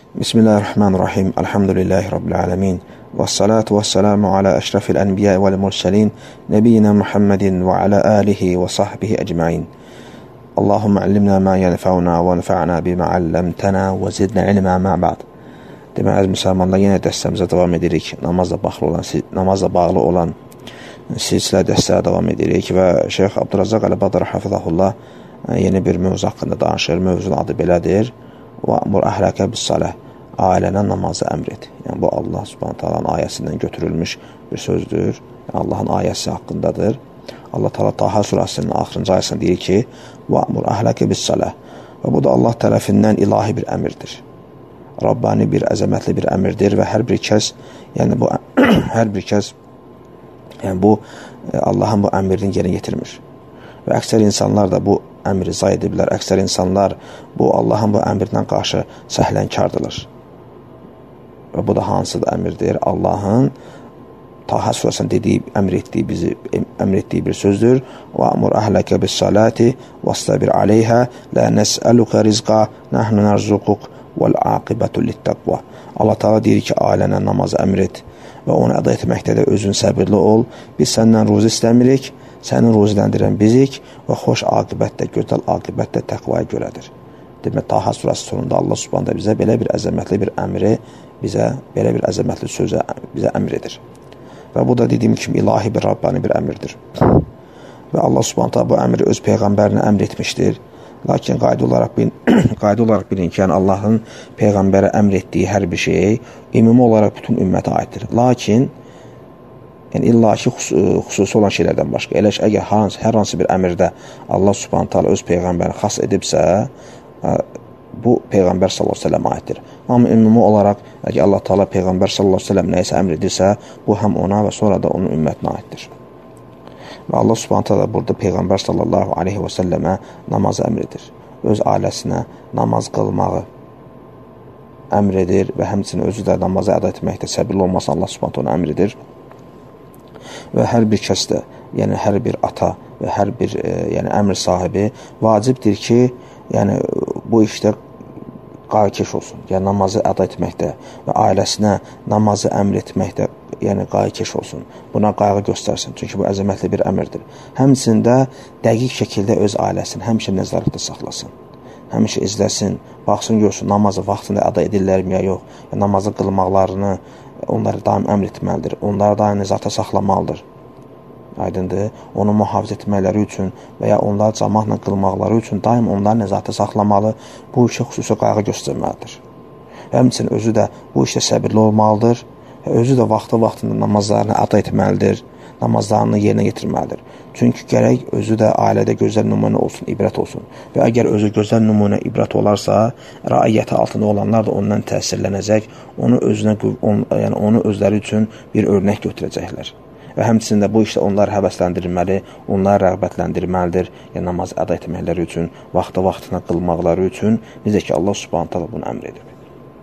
Bismillahirrahmanirrahim. Elhamdülillahi Rabbil alemin. Vessalatu vesselamu ala eşrefil enbiya vel murselin. Nebiyyina Muhammedin ve ala alihi ve sahbihi ecma'in. Allahümme allimna ma yenfa'una ve nefa'na bima allamtana ve zidna ilma ma ba'd. Demək, əziz müsəlmanlar, yenə dəstəmizə davam edirik. Namazla bağlı olan silsilə dəstəyə davam edirik və Şeyx Abdurrazzaq Əl-Badr Hafizahullah yeni bir mövzu haqqında danışır. Mövzunun adı belədir. وَأْمُرْ أَهْلَكَ بِالصَّلَةِ Ailənə namazı əmr et. Yəni, bu Allah Subhanahu Taala'nın ayəsindən götürülmüş bir sözdür. Yəni, Allahın ayəsi haqqındadır. Allah Taala Taha surəsinin axırıncı ayəsində deyir ki, وَأْمُرْ أَهْلَكَ بِالصَّلَةِ Və bu da Allah tərəfindən ilahi bir əmirdir. Rabbani bir, əzəmətli bir əmirdir və hər bir kəs, yəni bu Allahın bu əmrini yerinə yetirmir. Və əksər insanlar da bu əmri zay ediblər. Əksər insanlar bu Allahın bu əmrindən qarşı səhlənkardırlar. Və bu da hansıdır əmirdir? Allahın Taha surəsində əmr etdiyi bir sözdür. وَأْمُرْ أَهْلَكَ بِالصَّلَاةِ وَاسْتَبِرْ عَلَيْهَا لَا نَسْأَلُكَ رِزْقًا نَحْنُ نَرْزُقُكَ وَالْعَاقِبَةُ لِلتَّقْوَى Allah Taala deyir ki, ailənə namazı əmr et və onu əda etməkdə də özün səbirli ol. Biz səndən ruzi istəmirik, sənin ruziləndirən bizik və xoş aqibət də, gözəl aqibət də təqvaya görədir. Demək, Taha surəsi sonunda Allah Subhanahu bizə belə bir əzəmətli bir əmri, belə bir əzəmətli sözə bizə əmr edir. Və bu da dediyim kimi ilahi bir Rabbani bir əmirdir. Və Allah Subhanahu bu əmri öz Peyğəmbərinə əmr etmişdir. Lakin qayda olaraq bilin ki, yəni Allahın Peyğəmbərə əmr etdiyi hər bir şey ümumi olaraq bütün ümmətə aiddir. Lakin yəni illaki xüsusi olan şeylərdən başqa. Elə ki, əgər hər hansı bir əmirdə Allah Subhanahu taala öz Peyğəmbərini xas edibsə, bu Peyğəmbər sallallahu əleyhi və səlləm aiddir. Amma ümumi olaraq, əgər Allah Taala Peyğəmbər sallallahu əleyhi və səlləm nəyisə əmr edirsə, bu həm ona və sonra da onun ümmətinə aiddir. Və Allah Subhanahu taala burada Peyğəmbər sallallahu əleyhi və səlləmə namazı əmr edir. Öz ailəsinə namaz qılmağı əmr edir və həmçinin özü də namazı əda etməkdə səbirli olmasını Allah Subhanahu taala əmr edir. Və hər bir kəs də, yəni hər bir ata və hər bir yəni əmr sahibi vacibdir ki, yəni bu işdə qayğıkeş olsun. Yəni namazı əda etməkdə və ailəsinə namazı əmr etməkdə yəni qayğıkeş olsun. Buna qayğı göstərsin. Çünki bu əzəmətli bir əmrdir. Həmçində dəqiq şəkildə öz ailəsini həmişə nəzarətdə saxlasın. Həmişə izləsin, baxsın, görsün, namazı vaxtında əda edirlərmi ya yox. Yəni, namazı qılmaqlarını onları daim əmr etməlidir. Onları daim nəzarətdə saxlamalıdır. Aydındır. Onu mühafizə etmələri üçün və ya onları cəmaatla qılmaqları üçün daim onları nəzarətdə saxlamalı, bu işə xüsusi qayğı göstərməlidir. Həmçinin özü də bu işdə səbirli olmalıdır və özü də vaxtında namazlarını əda etməlidir, namazlarını yerinə yetirməlidir. Çünki gərək özü də ailədə gözəl nümunə olsun, ibrət olsun. Və əgər özü gözəl nümunə, ibrət olarsa, raiyyəti altında olanlar da ondan təsirlənəcək, onu özləri üçün bir örnək götürəcəklər. Və həmçinin də bu işdə onları həvəsləndirməli, onları rəğbətləndirməlidir. Yəni, namaz əda etməkləri üçün, vaxtına qılmaqları üçün, necə ki, Allah Subhanahu taala bunu əmr edib.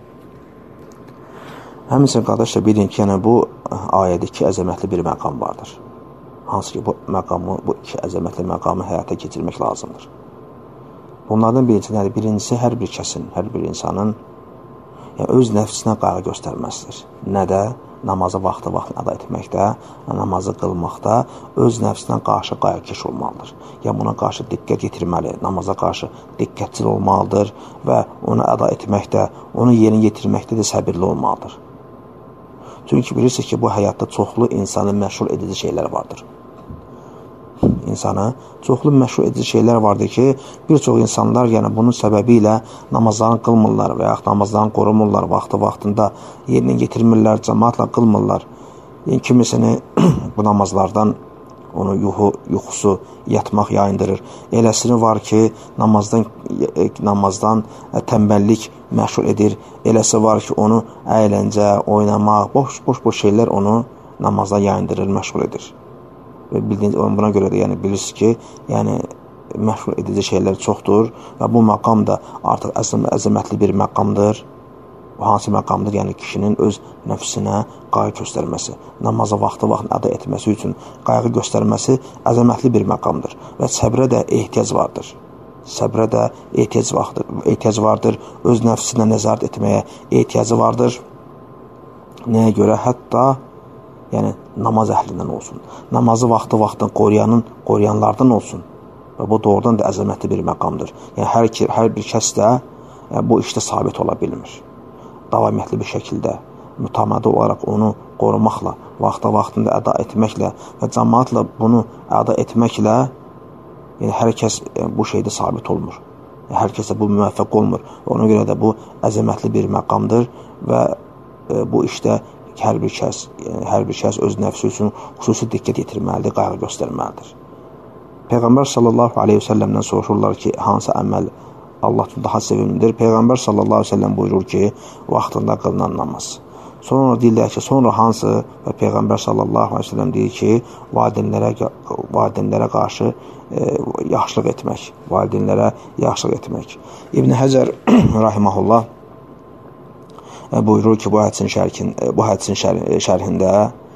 Həmçinin, qardaşlar, bilin ki, yəni, bu ayədə iki əzəmətli bir məqam vardır. Hansı ki, bu iki əzəmətli məqamı həyata keçirmək lazımdır. Bunlardan birincisi, hər bir kəsin, hər bir insanın öz nəfsinə qayğı göstərməsidir. Nədə? Namazı vaxtına əda etməkdə, namazı qılmaqda öz nəfsinə qarşı qayğıkeş olmalıdır. Yəni, buna qarşı diqqət yetirməli, namaza qarşı diqqətçil olmalıdır və onu əda etməkdə, onu yerinə yetirməkdə də səbirli olmalıdır. Çünki bilirsiniz ki, bu həyatda çoxlu insanı məşğul edici şeylər vardır. İnsanı çoxlu məşğul edici şeylər vardır ki, bir çox insanlar yəni bunun səbəbi ilə namazlarını qılmırlar və yaxud namazlarını qorumurlar, vaxtında yerinə getirmirlər, cəmaatla qılmırlar. Yəni, kimisini bu namazlardan onu yuxusu, yatmaq yayındırır. Eləsini var ki, namazdan tənbəllik məşğul edir. Eləsi var ki, onu əyləncə, oynamaq, boş şeylər onu namazdan yayındırır, məşğul edir. Və buna görə də bilirsiniz ki, məşğul edici şeylər çoxdur və bu məqam da artıq əzəmətli bir məqamdır. Hansı məqamdır? Yəni, kişinin öz nəfsinə qayğı göstərməsi, namazı vaxtına əda etməsi üçün qayğı göstərməsi əzəmətli bir məqamdır və səbrə də ehtiyac vardır. səbrə də ehtiyac vardır. Öz nəfsinə nəzarət etməyə ehtiyacı vardır. Nəyə görə? Hətta yəni namaz əhlindən olsun. Namazı vaxtı-vaxtında qoruyanlardan olsun. Və bu doğrudan da əzəmətli bir məqamdır. Yəni hər bir kəs də bu işdə sabit ola bilmir. Davamiyyətli bir şəkildə, mütəmadi olaraq onu qorumaqla, vaxtında əda etməklə və cəmaatla bunu əda etməklə yəni hər kəs bu şeydə sabit olmur. Hər kəsə bu müvəffəq olmur. Ona görə də bu əzəmətli bir məqamdır və bu işdə hər bir kəs öz nəfsi üçün xüsusi diqqət yetirməlidir, qayğı göstərməlidir. Peyğəmbər sallallahu aleyhi ve sellemdən soruşurlar ki, hansı əməl Allah üçün daha sevimlidir? Peyğəmbər sallallahu aleyhi ve sellem buyurur ki, vaxtında qılınan namaz. Sonra deyirlər ki, sonra hansı? Və Peyğəmbər sallallahu aleyhi ve sellem deyir ki, valideynlərə qarşı yaxşılıq etmək. Valideynlərə yaxşılıq etmək. İbn Həcər rahiməhullah buyurur ki, bu hədisin şərhində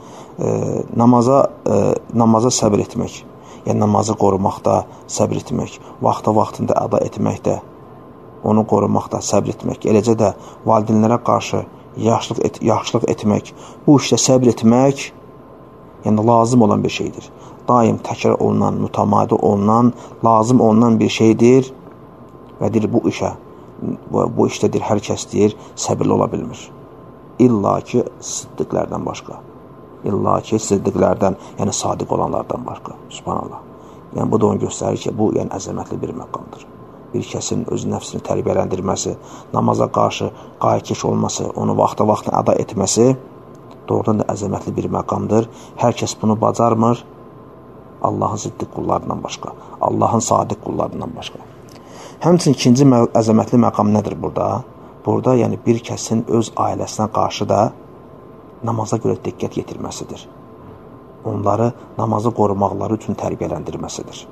namaza səbr etmək, yəni namazı qorumaqda səbr etmək, vaxtında əda etməkdə, onu qorumaqda səbr etmək, eləcə də valideynlərə qarşı yaxşılıq etmək, bu işdə səbr etmək, yəni lazım olan bir şeydir. Daim təkrar olunan, mütəmadi olunan, lazım olunan bir şeydir və deyir, bu işdədir, hər kəs deyir, səbirli ola bilmir. İlla ki, siddiqlərdən başqa. İlla ki, siddiqlərdən, yəni sadiq olanlardan başqa. Subhanallah. Yəni, bu da onu göstərir ki, bu yəni əzəmətli bir məqamdır. Bir kəsin öz nəfsini tərbiyələndirməsi, namaza qarşı qayıkeş olması, onu vaxtına əda etməsi doğrudan da əzəmətli bir məqamdır. Hər kəs bunu bacarmır Allahın siddiq qullarından başqa, Allahın sadiq qullarından başqa. Həmçinin ikinci əzəmətli məqam nədir burada? Burada yəni bir kəsin öz ailəsinə qarşı da namaza görə diqqət yetirməsidir. Onları namazı qorumaqları üçün tərbiyələndirməsidir.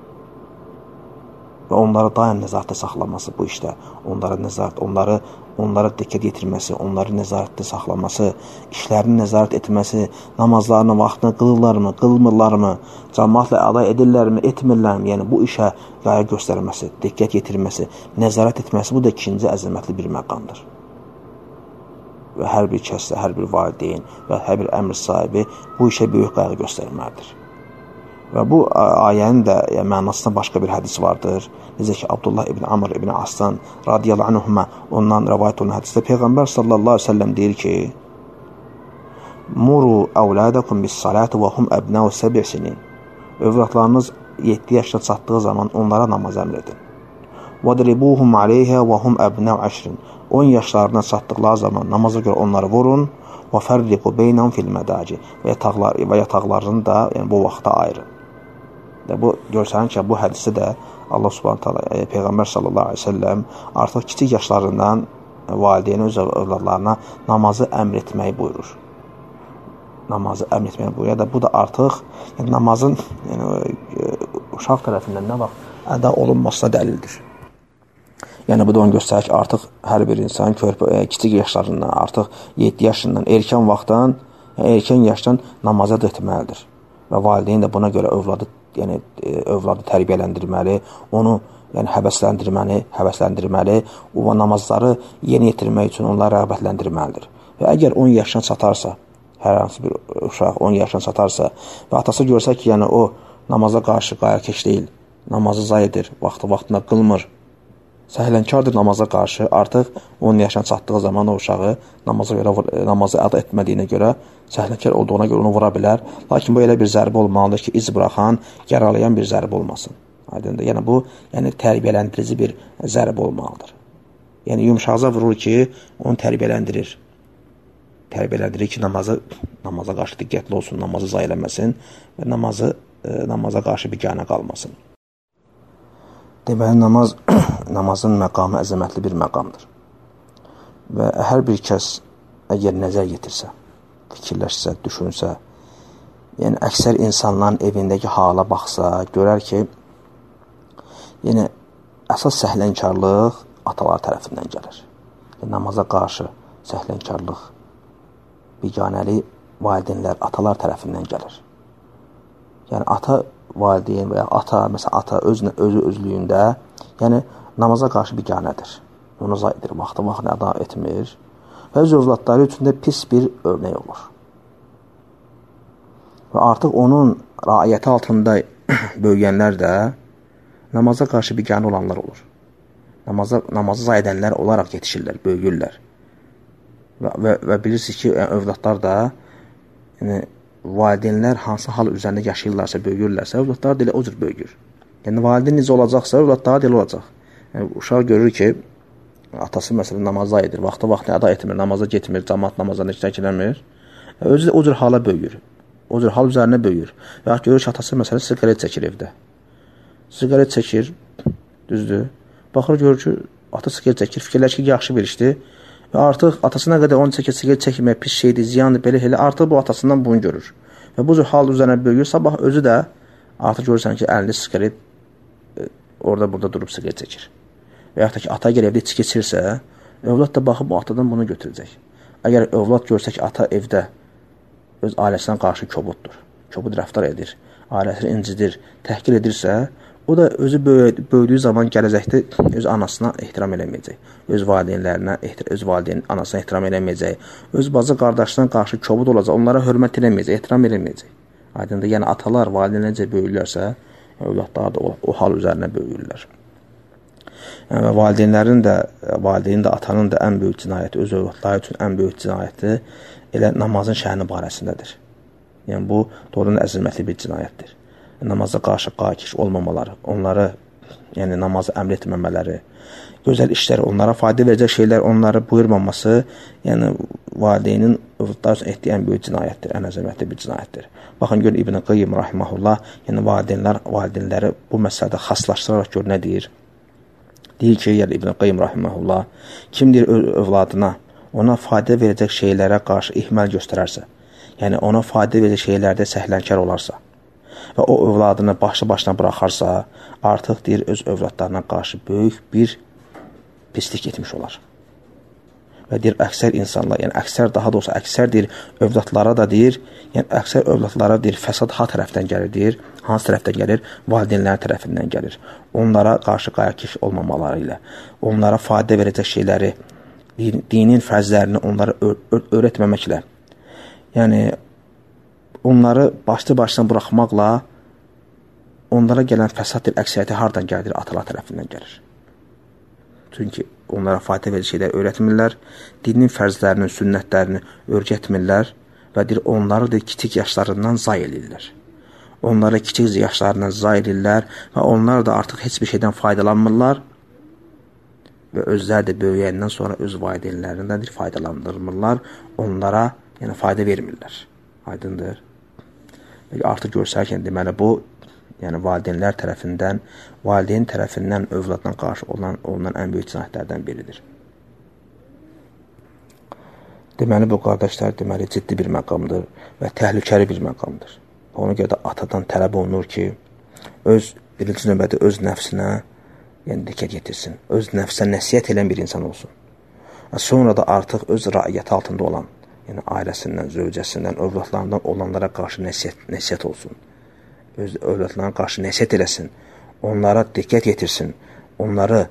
Və onları daim nəzarətdə saxlaması bu işdə, onları diqqət yetirməsi, onları nəzarətdə saxlaması, işlərini nəzarət etməsi, namazlarını vaxtını qılırlarmı, qılmırlarmı, cəmaatla əda edirlərmi, etmirlərmi, yəni bu işə qayğı göstərməsi, diqqət yetirməsi, nəzarət etməsi, bu da ikinci əzəmətli bir məqamdır. Və hər bir kəsdə, hər bir valideyn və hər bir əmr sahibi bu işə böyük qayğı göstərməlidir. Və bu ayənin də mənasında başqa bir hədis vardır. Necə ki, Abdullah ibn Amr ibn Aslan radiyallahu anhuma ondan rəvayət olunan hədisdə Peyğəmbər sallallahu aleyhi ve sellem deyir ki, Muru əvladakum bis salati və hum əbnəu 7 sinin. Övladlarınız 7 yaşına çatdığı zaman onlara namaz əmr edin. وَدْرِبُوهُمْ عَلَيْهَا وَهُمْ أَبْنَوْ 10 yaşlarına çatdıqları zaman namaza görə onları vurun وَفَرِّقُوا بَيْنَهُمْ فِي الْمَدَاجِ və yataqlarını da yəni, bu vaxta ayırın. Bu görsənir ki, bu hədisi də Allah subhanahu ta'ala Peyğəmbər sallallahu aleyhi ve sellem artıq kiçik yaşlarından valideyni öz övladlarına namazı əmr etməyi buyurur. Namazı əmr etməyi buyurur. Bu da artıq yəni, namazın uşaq tərəfindən nə vaxt əda olunmasına dəlildir. Yəni, bu da onu göstərir ki, artıq hər bir insan kiçik yaşlarından, artıq 7 yaşından, erkən yaşdan namaza da etməlidir. Və valideyn də buna görə övladı tərbiyələndirməli, onu həvəsləndirməli, o namazları yeni yetirmək üçün onları rəğbətləndirməlidir. Və əgər 10 yaşına çatarsa, hər hansı bir uşaq 10 yaşına çatarsa və atası görsə ki, yəni o namaza qarşı qayğıkeş deyil, namazı zayidir, vaxtına qılmır, səhlənkardır namaza qarşı, artıq 10 yaşına çatdığı zaman o uşağı namazı əda etmədiyinə görə, səhlənkar olduğuna görə onu vura bilər. Lakin bu elə bir zərbə olmalıdır ki, iz buraxan, yaralayan bir zərbə olmasın. Yəni bu, tərbiyələndirici bir zərbə olmalıdır. Yəni yumşaqca vurur ki, onu tərbiyələndirir. Tərbiyələndirir ki, namaza qarşı diqqətli olsun, namazı zayi eləməsin və namaza qarşı biganə qalmasın. Deməli, namazın məqamı əzəmətli bir məqamdır. Və hər bir kəs əgər nəzər yetirsə, fikirləşsə, düşünsə, yəni əksər insanların evindəki hala baxsa, görər ki, yəni əsas səhlənkarlıq atalar tərəfindən gəlir. Namaza qarşı səhlənkarlıq, biganəli valideynlər atalar tərəfindən gəlir. Yəni ata valideyn və ya ata, məsələn, ata özü özlüyündə, yəni namaza qarşı biganədir. Onu zayıdır, vaxtını əda etmir və öz övladları üçün də pis bir örnək olur. Və artıq onun raiyyəti altında böyüyənlər də namaza qarşı biganə olanlar olur. Namazı zay edənlər olaraq yetişirlər, böyüyürlər. Və bilirsiniz ki, övladlar da, yəni, valideynlər hansı hal üzərində yaşayırlarsa, böyüyürlərsə, övladlar da elə o cür böyüyür. Yəni, valideyn necə olacaqsa, övladlar da elə olacaq. Yəni, uşaq görür ki, atası məsələn namaza edir, vaxtını əda etmir, namaza getmir, cəmaat namazlarına iştirak eləmir. Özü də o cür hala böyüyür. O cür hal üzərində böyüyür. Və görür ki, atası məsələn siqaret çəkir evdə. Siqaret çəkir, düzdür. Baxır, görür ki, ata siqaret çəkir, fikirlər ki, yaxşı bir işdir. Və artıq atasına qədər onu siqaret çəkmək pis şeydir, ziyandır, belə artıq bu atasından bunu görür. Və bu cür hal üzərində böyüyür. Sabah özü də artıq görürsən ki, əlində siqaret orada-burada durub siqaret çəkir. Və yaxud da ki, ata əgər evdə içki içirsə, övlad da baxıb bu atadan bunu götürəcək. Əgər övlad görsə ki, ata evdə öz ailəsindən qarşı kobuddur, kobud rəftar edir, ailəsini incidir, təhqir edirsə, o da özü böyüdüyü zaman gələcəkdə öz anasına ehtiram eləməyəcək, öz valideynlərinə, öz valideyn anasına ehtiram eləməyəcək, öz bacı qardaşlarına qarşı kobud olacaq, onlara hörmət eləməyəcək, ehtiram eləməyəcək. Aydındır, yəni atalar valideynlər necə böyüyürlərsə, övladlar da o hal üzərinə böyüyürlər. Yəni, və valideynin də atanın da ən böyük cinayəti, öz övladları üçün ən böyük cinayəti elə namazın şəhəni barəsindədir. Yəni, bu doğrudan əzilmətli bir cinayətdir. Namaza qarşı qakiş olmamaları, onları, yəni namazı əmr etməmələri, gözəl işlər, onlara fayda verəcək şeylər onları buyurmaması, yəni valideynin övladlar üçün etdiyi ən böyük cinayətdir, ən əzəmətli bir cinayətdir. Baxın, görün İbn Qayyim rahimehullah, yəni valideynləri bu məsələdə xaslaşdıraraq gör nə deyir? Deyir ki, yəni İbn Qayyim rahimehullah, kim deyir övladına ona fayda verəcək şeylərə qarşı ihmal göstərərsə, yəni ona fayda verəcək şeylərdə səhlənkar olarsa və o övladını başına buraxarsa, artıq deyir, öz övladlarına qarşı böyük bir pislik etmiş olar. Və deyir, əksər insanlar, yəni əksər deyir, övladlara da deyir, yəni əksər övladlara deyir, fəsad ha tərəfdən gəlir, deyir, hansı tərəfdən gəlir? Valideynlərin tərəfindən gəlir. Onlara qarşı qayakiş olmamaları ilə, onlara fayda verəcək şeyləri, dinin fərzlərini onlara öyrətməməklə, yəni onları başlı-başına buraxmaqla onlara gələn fəsad əksəriyyəti hardan gəlir? Atalar tərəfindən gəlir. Çünki onlara fayda verici şeylər öyrətmirlər, dinin fərzlərinin, sünnətlərini öyrətmirlər və deyir, onları da kiçik yaşlarından zay edirlər. Onları kiçik yaşlarından zay edirlər və onlar da artıq heç bir şeydən faydalanmırlar və özləri də böyüyəndən sonra öz valideynlərindən faydalandırmırlar, onlara yəni fayda vermirlər. Aydındır. Artıq görsərkən, deməli, bu, yəni valideyn tərəfindən övladla qarşı olunan ən böyük cinayətlərdən biridir. Deməli, bu qardaşlar, deməli, ciddi bir məqamdır və təhlükəli bir məqamdır. Ona görə də atadan tələb olunur ki, birinci növbədə öz nəfsinə diqqət yetirsin, öz nəfsə nəsiyyət edən bir insan olsun. Sonra da artıq öz raiyyəti altında olan, yəni ailəsindən, zövcəsindən, övladlarından olanlara qarşı nəsiyyət olsun. Öz övladlarına qarşı nəsiyyət eləsin. Onlara diqqət yetirsin. Onlara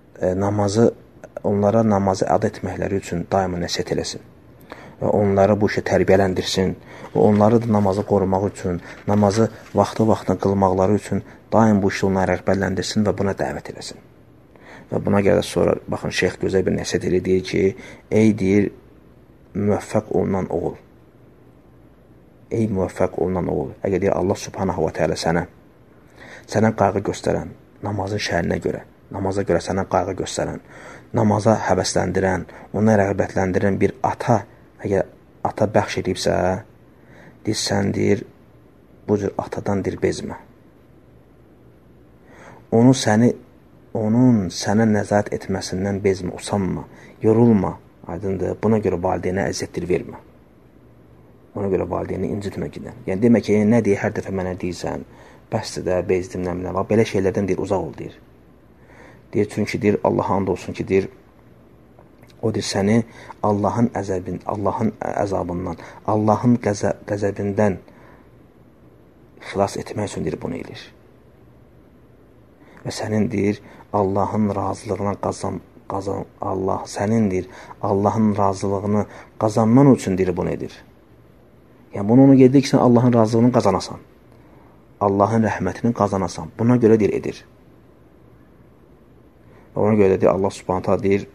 namazı əda etməkləri üçün daima nəsiyyət eləsin. Və onları bu işə tərbiyələndirsin. Və onları da namazı qorumaq üçün, namazı vaxtı-vaxtına qılmaqları üçün daim bu işi onları rəğbətləndirsin və buna dəvət eləsin. Və buna görə də sonra, baxın, şeyx gözəl bir nəsiyyət elə deyir ki, ey deyir, müvəffəq olunan oğul. Ey müvəffəq olunan oğul. Əgər deyir, Allah subhanahu wa ta'ala sənə qayğı göstərən, namazın şəhərinə görə, namaza görə sənə qayğı göstərən, namaza həvəsləndirən, ona rəğbətləndirən bir ata, əgər ata bəxş edibsə, deyir, sən deyir, bu cür atadan deyir, bezmə. Onun sənə nəzarət etməsindən bezmə, usanma, yorulma. Aydındır, buna görə valideynə əziyyətdir vermə. Buna görə valideyni incitmə gidən. Yəni, demək ki, nə deyir, hər dəfə mənə deyirsən, bəsdir də, bezdim, nəminə, belə şeylərdən deyir, uzaq ol, deyir. Deyir, çünki deyir, Allaha and olsun ki, deyir, o deyir, səni Allahın əzabından, Allahın qəzəbindən xilas etmək üçün deyir, bunu edir. Və sənin deyir, Allahın razılığına Allahın razılığını qazanman üçün deyir, bunu edir. Yəni, bunu ona edir ki, sən Allahın razılığını qazanasan. Allahın rəhmətini qazanasan. Buna görə deyir, edir. Və ona görə deyir, Allah Subhanahu taala deyir,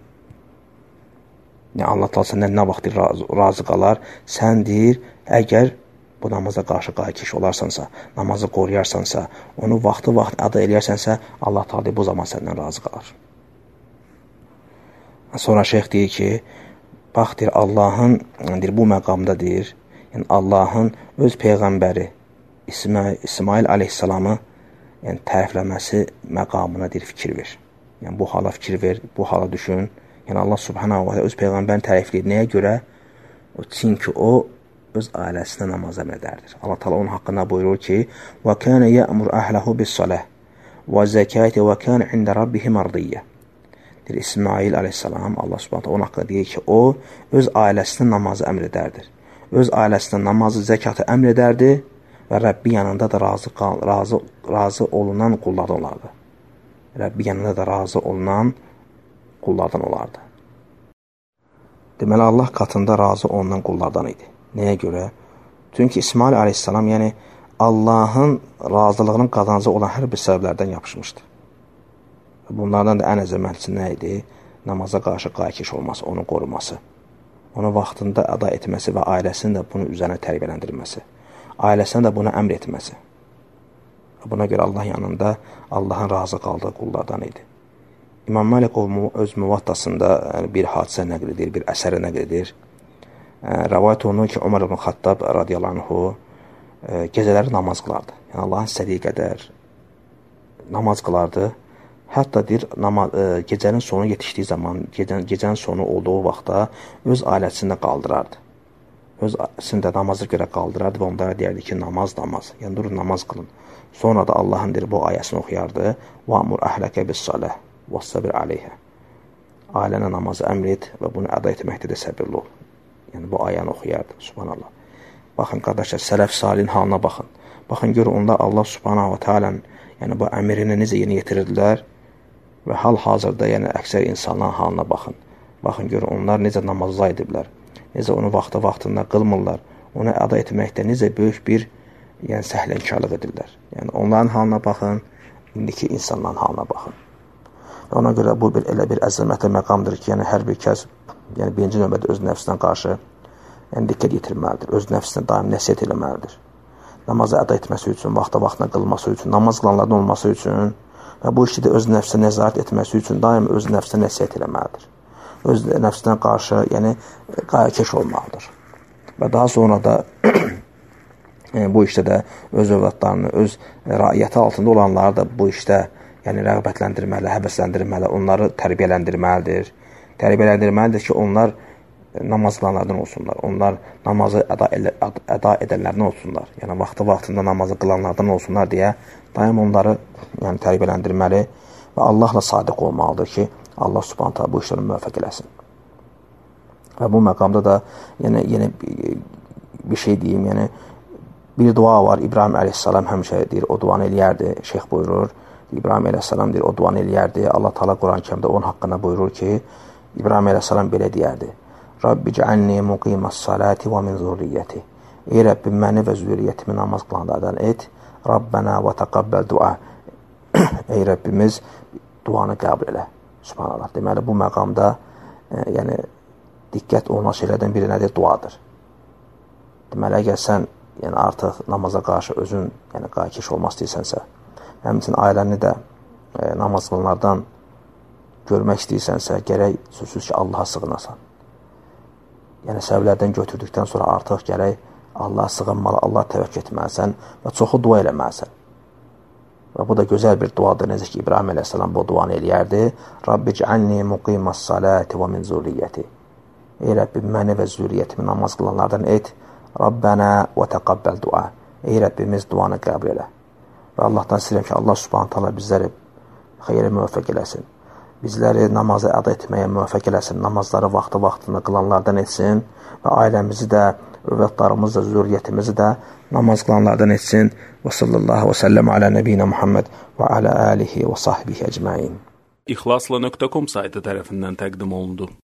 yəni Allah taala səndən nə vaxt razı qalar? Sən deyir, əgər bu namaza qarşı qayğıkeş olarsansa, namazı qoruyarsansa, onu vaxtı ada eləyərsənsə, Allah taala bu zaman səndən razı qalar. Sonra şeyx deyir ki, bax deyir, Allahın deyir, bu məqamda deyir, yəni Allahın öz peyğəmbəri İsmail aleyhissalamı yəni tərifləməsi məqamına deyir, fikir ver. Yəni bu hala fikir ver, bu hala düşün. Yəni Allah subhanahu wa ta'ala öz peyğəmbərini tərifləyir. Nəyə görə? Çünki o öz ailəsinə namaz əmr edərdir. Allah Taala onun haqqında buyurur ki: "Və kana ya'mur ahlahu bis-salah və zakati və kana 'inda rabbih mardiyya." Deyir İsmail aleyhissalam, Allah subhanahu onun haqqında deyir ki, o öz ailəsinə namazı əmr edərdir. Öz ailəsinə namazı, zəkatı əmr edərdi və Rəbbi yanında da razı olunan qullardan olardı. Rəbbi yanında da razı olunan qullardan olardı. Deməli, Allah katında razı olunan qullardan idi. Nəyə görə? Çünki İsmail aleyhissalam, yəni Allahın razılığının qazancı olan hər bir səbəblərdən yapışmışdı. Bunlardan da ən əzəmətlisi nə idi? Namaza qarşı qayğıkeş olması, onu qoruması, onu vaxtında əda etməsi və ailəsini də bunun üzərinə tərbiyələndirməsi, ailəsinə də buna əmr etməsi. Buna görə Allah yanında Allahın razı qaldığı qullardan idi. İmam Malik öz Muvattasında bir hadisə nəql edir, bir əsəri nəql edir. Rəvayət olunur ki, Ömər ibn Xattab radiyallahu anhu gecələri namaz qılardı. Yəni Allahın istədiyi qədər namaz qılardı. Hətta deyir, gecənin sonu yetişdiyi zaman, gecənin sonu olduğu vaxtda öz ailəsini də qaldırardı. Öz ailəsini də namazı görə qaldırardı və onlara deyərdi ki, namaz. Yəni durun, namaz qılın. Sonra da Allahın deyir, bu ayəsini oxuyardı. وَأْمُرْ أَهْلَكَ بِالصَّلَةِ وَالصَّبِرْ عَلَيْهَا. Ailənə namazı əmr et və bunu əda etməkdə də səbirli ol. Yəni bu ayəni oxuyardı. Subhanallah. Baxın qardaşlar, sələf salihin halına baxın. Baxın, görün onlar Allah subhanahu wa ta'ala'nın yəni bu əmrini necə yeni yetirirdilər və hal-hazırda yəni əksər insanların halına baxın. Baxın, görün onlar necə namazlar ediblər. Necə onu vaxtında qılmırlar. Onu əda etməkdə necə böyük bir yəni səhlənkarlıq edirlər. Yəni onların halına baxın, indiki insanların halına baxın. Ona görə bu elə bir əzəmətli məqamdır ki, yəni hər bir kəs yəni birinci növbədə öz nəfsinə qarşı yəni diqqət yetirməlidir. Öz nəfsinə daim nəsihət eləməlidir. Namazı əda etməsi üçün, vaxtına qılması üçün, namaz qılanlardan olması üçün və bu işi də öz nəfsinə nəzarət etməsi üçün daim öz nəfsinə nəsihət eləməlidir. Öz nəfsinə qarşı yəni qayğıkeş olmalıdır. Və daha sonra da bu işdə də öz övladlarını, öz raiyyəti altında olanları da bu işdə yəni rəğbətləndirməli, həvəsləndirməli, onları tərbiyələndirməlidir. Tərbiyələndirməlidir ki, onlar namaz qılanlardan olsunlar. Onlar namazı əda edənlərdən olsunlar. Yəni vaxtında namazı qılanlardan olsunlar deyə daim onları yəni tərbiyələndirməli və Allahla sadiq olmalıdır ki, Allah Subhanahu taala bu işləri müvəffəq eləsin. Və bu məqamda da yəni bir şey deyim, yəni bir dua var. İbrahim əleyhissalam həmişə deyir, o duanı eləyərdi. Şeyx buyurur, İbrahim əleyhissalam deyir, o duanı eləyərdi. Allah Taala Quran-Kərimdə onun haqqında buyurur ki, İbrahim əleyhissalam belə deyərdi: Rabbi cəalni muqimas-salati və min zurriyyəti. Ey Rəbbim, məni və zürriyyətimi namaz qılanlardan et. Rabbana və təqabbal dua. Ey Rəbbimiz, duanı qəbul elə. Subhanallah. Deməli, bu məqamda yəni diqqət olunan şeylərdən biri nədir? Duadır. Deməli, əgər sən yəni artıq namaza qarşı özün yəni qayğıkeş olmaq istəyirsənsə, həmçinin ailəni də namaz qılanlardan görmək istəyirsənsə, gərək sözsüz ki, Allaha sığınasan. Yəni səbəblərdən götürdükdən sonra artıq gərək Allaha sığınmalı, Allaha təvəkkül etməlisən və çoxu dua eləməlisən. Və bu da gözəl bir duadır. Necə ki, İbrahim əleyhissalam bu duanı eləyərdi. Rabbi cəalni muqimas-salati və min zurriyyəti. Ey Rəbbim, məni və zürriyyətimi namaz qılanlardan et. Rabbana və təqabbal dua. Ey Rəbbimiz, duanı qəbul elə. Və Allahdan istəyirəm ki, Allah Subhanahu taala bizləri xeyrə müvəffəq eləsin. Bizləri namazı əda etməyə müvəffəq eləsin. Namazları vaxtında qılanlardan etsin və ailəmizi də övladlarımız da, zürriyyətimizi də namaz qılanlardan etsin. Və sallallahu və səlləm alə nəbiyinə Muhammed və alə alihi və sahbihi əcmain. İxlasla.com saytı tərəfindən təqdim olundu.